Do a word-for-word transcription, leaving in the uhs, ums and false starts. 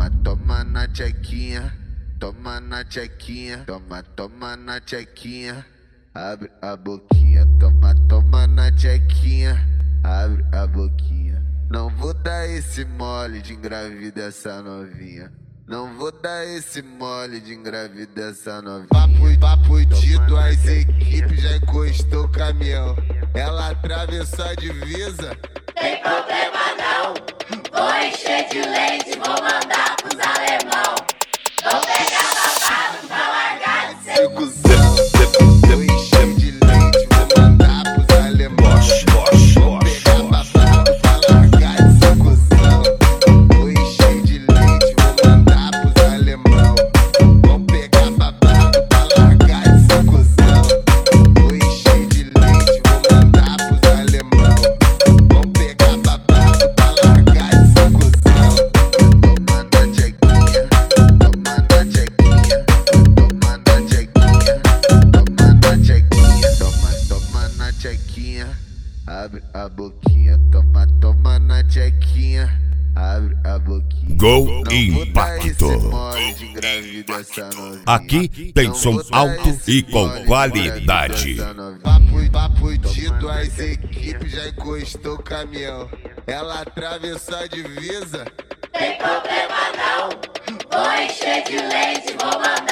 Toma, toma na tchequinha, toma na tchequinha, toma, toma na tchequinha, abre a boquinha, toma, toma na tchequinha, abre a boquinha. Não vou dar esse mole de engravidar essa novinha. Não vou dar esse mole de engravidar essa novinha. Papo, papo de duas equipes, já encostou o caminhão. Ela atravessou a divisa. Tem problema não, vou encher de leite, vou mandar pros alemão. Vou pegar babado pra largar de ser cuzão. Vou encher de leite, vou mandar pros alemão. Vou pegar babado pra largar de ser cuzão. Vou encher de leite, vou mandar pros alemão. Vou pegar babado pra largar de ser cuzão. Vou encher de leite, vou mandar pros alemão. Vou pegar babado pra largar de ser cuzão. Toma na tchequinha, toma na tchequinha, toma na tchequinha, toma na tchequinha, toma, toma na tchequinha, abre a boquinha, toma, toma na tchequinha, abre a boquinha. Gol Não vou dar Impacto. esse mole de engravidar essa novinha. Aqui tem Não som vou dar alto esse e com mole de qualidade. engravidar essa novinha. Papo, papo de duas equipes, já encostou o caminhão. Ela atravessou a divisa. Tem problema não, vou encher de leite, vou mandar